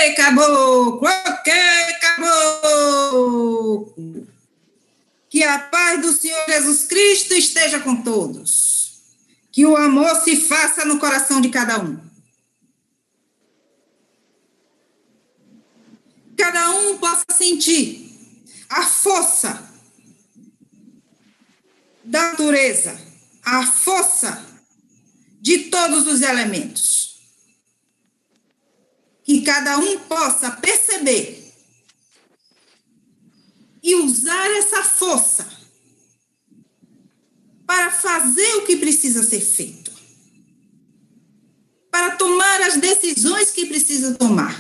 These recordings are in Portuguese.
caboclo! Ok, caboclo! Que a paz do Senhor Jesus Cristo esteja com todos. Que o amor se faça no coração de cada um. Cada um possa sentir a força da natureza, a força de todos os elementos. Que cada um possa perceber e usar essa força para fazer o que precisa ser feito, para tomar as decisões que precisa tomar.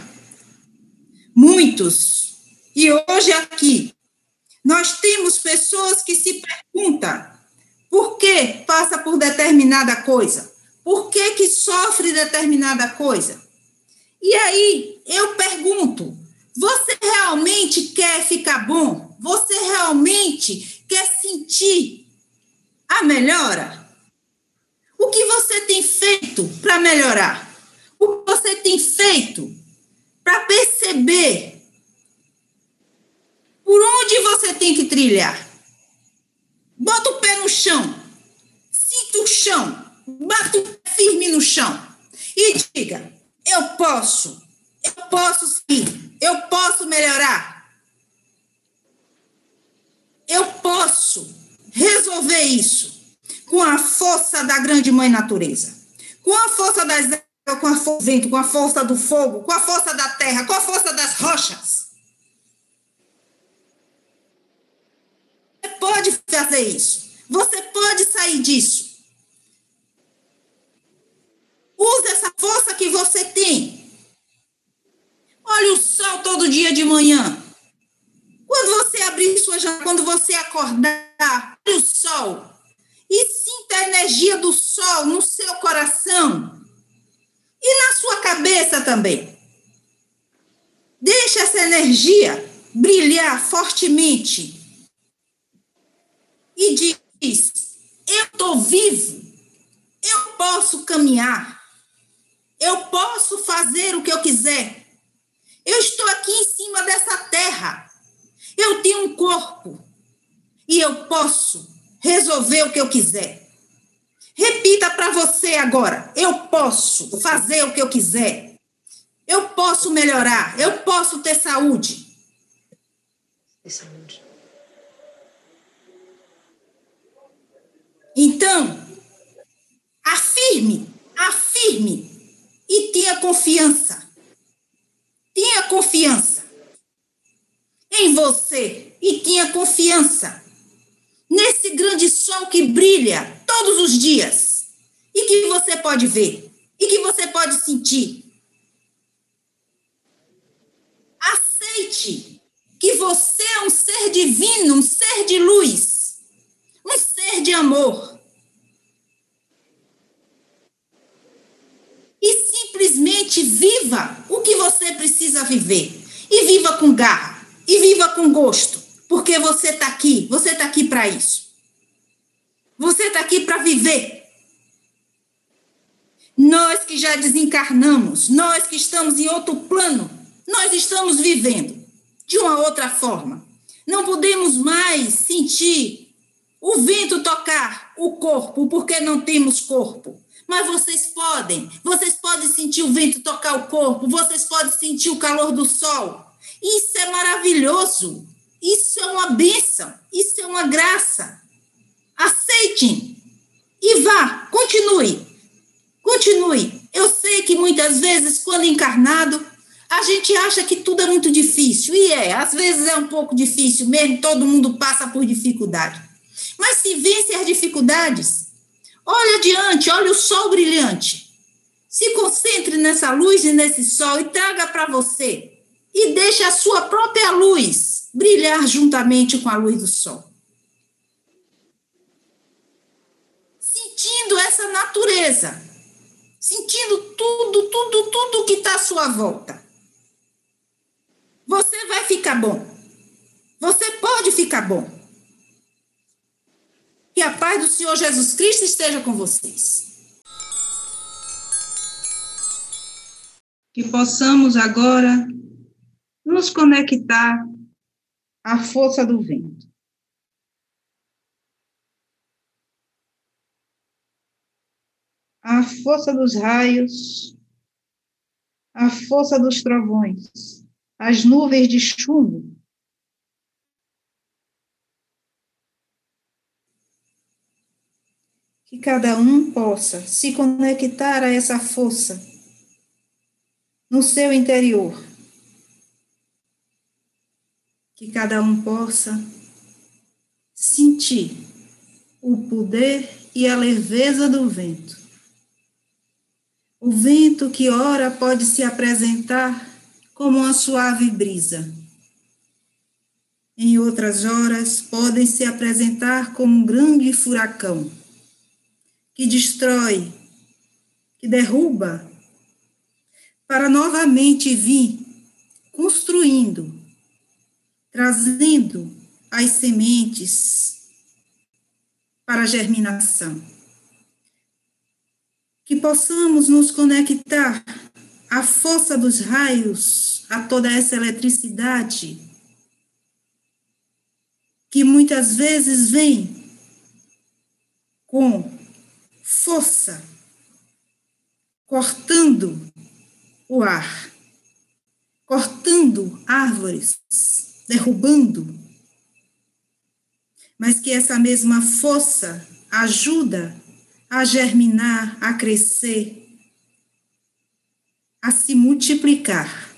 Muitos, e hoje aqui, nós temos pessoas que se perguntam por que passa por determinada coisa, por que sofre determinada coisa. E aí, eu pergunto, você realmente quer ficar bom? Você realmente quer sentir a melhora? O que você tem feito para melhorar? O que você tem feito para perceber por onde você tem que trilhar? Bota o pé no chão, sinta o chão, bata o pé firme no chão e diga, eu posso sim, eu posso melhorar. Eu posso resolver isso com a força da grande mãe natureza, com a força das águas, com a força do vento, com a força do fogo, com a força da terra, com a força das rochas. Você pode fazer isso. Você pode sair disso. Use essa força que você tem. Olha o sol todo dia de manhã. Quando você abrir sua janela, quando você acordar, olha o sol. E sinta a energia do sol no seu coração. E na sua cabeça também. Deixa essa energia brilhar fortemente. E diz, eu estou vivo. Eu posso caminhar. Eu posso fazer o que eu quiser. Eu estou aqui em cima dessa terra. Eu tenho um corpo. E eu posso resolver o que eu quiser. Repita para você agora. Eu posso fazer o que eu quiser. Eu posso melhorar. Eu posso ter saúde. Então, afirme e tenha confiança. Tenha confiança em você e tenha confiança nesse grande sol que brilha todos os dias e que você pode ver e que você pode sentir. Aceite que você é um ser divino, um ser de luz, um ser de amor. E simplesmente viva o que você precisa viver. E viva com garra, e viva com gosto, porque você está aqui para isso. Você está aqui para viver. Nós que já desencarnamos, nós que estamos em outro plano, nós estamos vivendo de uma outra forma. Não podemos mais sentir o vento tocar o corpo, porque não temos corpo. Mas vocês podem sentir o vento tocar o corpo, vocês podem sentir o calor do sol. Isso é maravilhoso, isso é uma bênção, isso é uma graça. Aceitem e vá, continue. Eu sei que muitas vezes, quando encarnado, a gente acha que tudo é muito difícil, e às vezes é um pouco difícil mesmo, todo mundo passa por dificuldade. Mas se vence as dificuldades, olha adiante, olha o sol brilhante. Se concentre nessa luz e nesse sol e traga para você. E deixe a sua própria luz brilhar juntamente com a luz do sol. Sentindo essa natureza. Sentindo tudo que está à sua volta. Você vai ficar bom. Você pode ficar bom. Que a paz do Senhor Jesus Cristo esteja com vocês. que possamos agora nos conectar à força do vento. A força dos raios, a força dos trovões, as nuvens de chumbo. Que cada um possa se conectar a essa força no seu interior. Que cada um possa sentir o poder e a leveza do vento. O vento que ora pode se apresentar como uma suave brisa. Em outras horas, podem se apresentar como um grande furacão, que destrói, que derruba, para novamente vir construindo, trazendo as sementes para a germinação. Que possamos nos conectar à força dos raios, a toda essa eletricidade, que muitas vezes vem com força, cortando o ar, cortando árvores, derrubando, mas que essa mesma força ajuda a germinar, a crescer, a se multiplicar.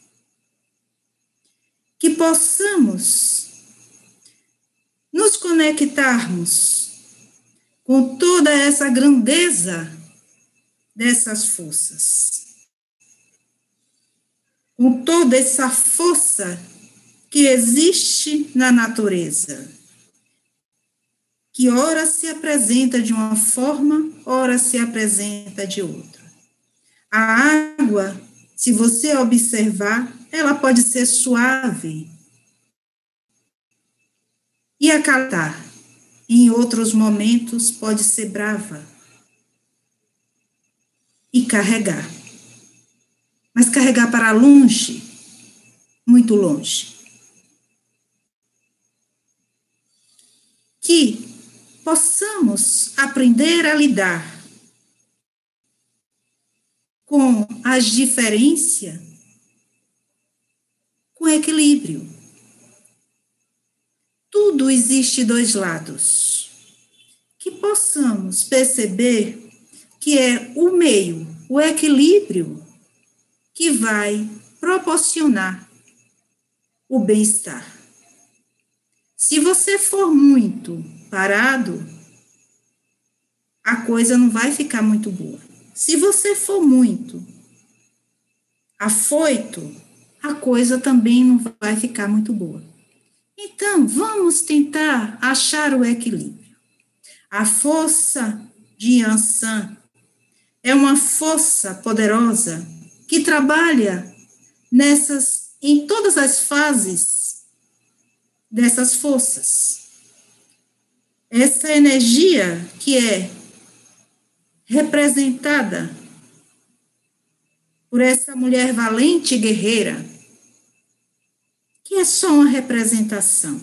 Que possamos nos conectarmos com toda essa grandeza dessas forças, com toda essa força que existe na natureza, que ora se apresenta de uma forma, ora se apresenta de outra. A água, se você observar, ela pode ser suave e acatar. Em outros momentos, pode ser brava e carregar. Mas carregar para longe, muito longe. Que possamos aprender a lidar com as diferenças, com equilíbrio. Tudo existe dois lados. Que possamos perceber que é o meio, o equilíbrio, que vai proporcionar o bem-estar. Se você for muito parado, a coisa não vai ficar muito boa. Se você for muito afoito, a coisa também não vai ficar muito boa. Então, vamos tentar achar o equilíbrio. A força de Yansan é uma força poderosa que trabalha em todas as fases dessas forças. Essa energia que é representada por essa mulher valente e guerreira, que é só uma representação,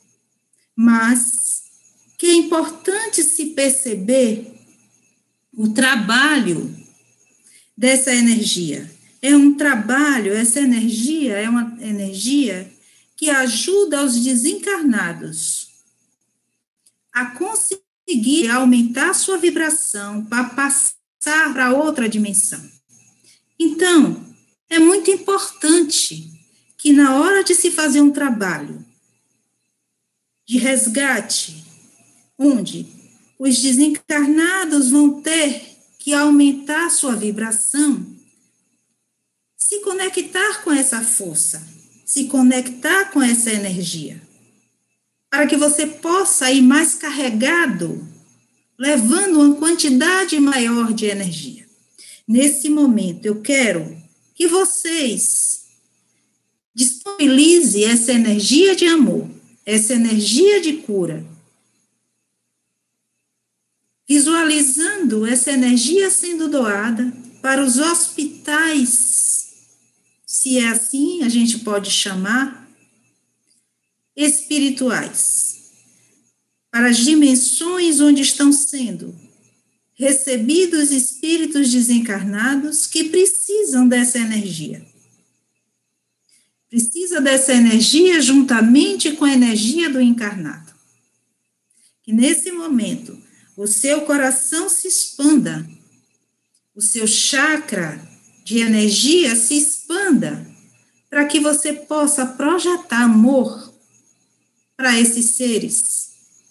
mas que é importante se perceber o trabalho dessa energia. É um trabalho, essa energia é uma energia que ajuda os desencarnados a conseguir aumentar sua vibração para passar para outra dimensão. Então, é muito importante que na hora de se fazer um trabalho de resgate, onde os desencarnados vão ter que aumentar sua vibração, se conectar com essa força, se conectar com essa energia, para que você possa ir mais carregado, levando uma quantidade maior de energia. Nesse momento, eu quero que vocês disponibilizem essa energia de amor, essa energia de cura, visualizando essa energia sendo doada para os hospitais se é assim, a gente pode chamar espirituais, para as dimensões onde estão sendo recebidos espíritos desencarnados que precisam dessa energia. Precisa dessa energia juntamente com a energia do encarnado. Que nesse momento o seu coração se expanda, o seu chakra de energia se expanda, para que você possa projetar amor para esses seres,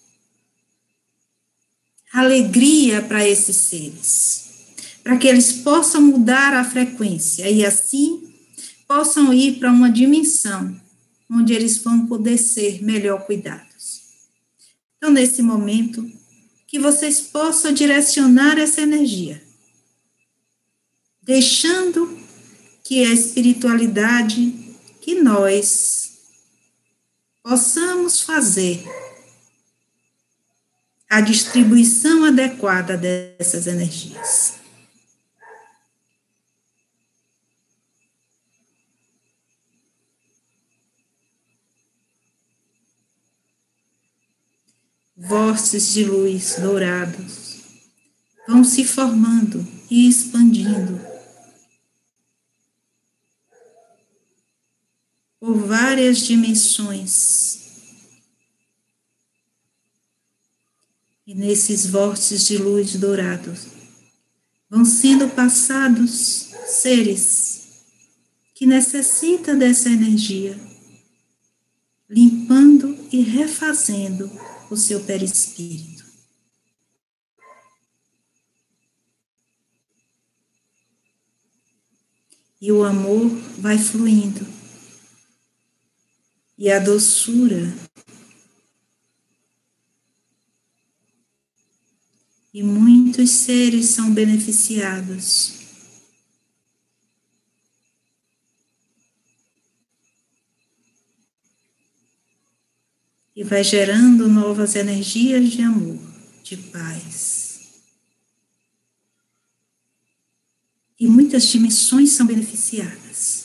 alegria para esses seres, para que eles possam mudar a frequência e assim possam ir para uma dimensão onde eles vão poder ser melhor cuidados. Então, nesse momento, que vocês possam direcionar essa energia, deixando que a espiritualidade, que nós possamos fazer a distribuição adequada dessas energias. Vórtices de luz dourados vão se formando e expandindo por várias dimensões. E nesses vórtices de luz dourados vão sendo passados seres que necessitam dessa energia, limpando e refazendo o seu perispírito. E o amor vai fluindo. E a doçura. E muitos seres são beneficiados. E vai gerando novas energias de amor, de paz. E muitas dimensões são beneficiadas.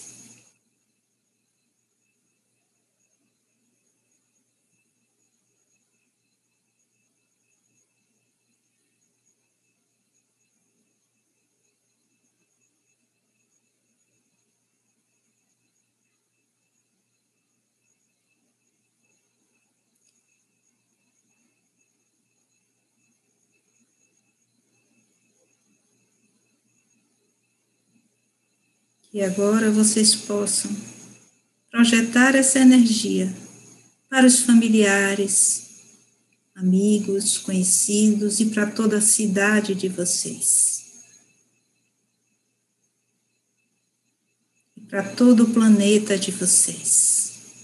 E agora vocês possam projetar essa energia para os familiares, amigos, conhecidos e para toda a cidade de vocês. E para todo o planeta de vocês.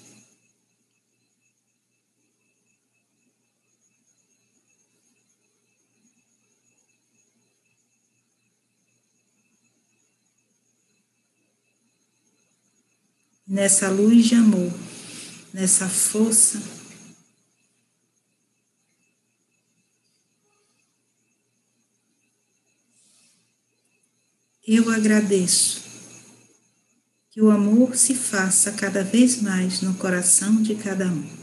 Nessa luz de amor, nessa força, eu agradeço que o amor se faça cada vez mais no coração de cada um.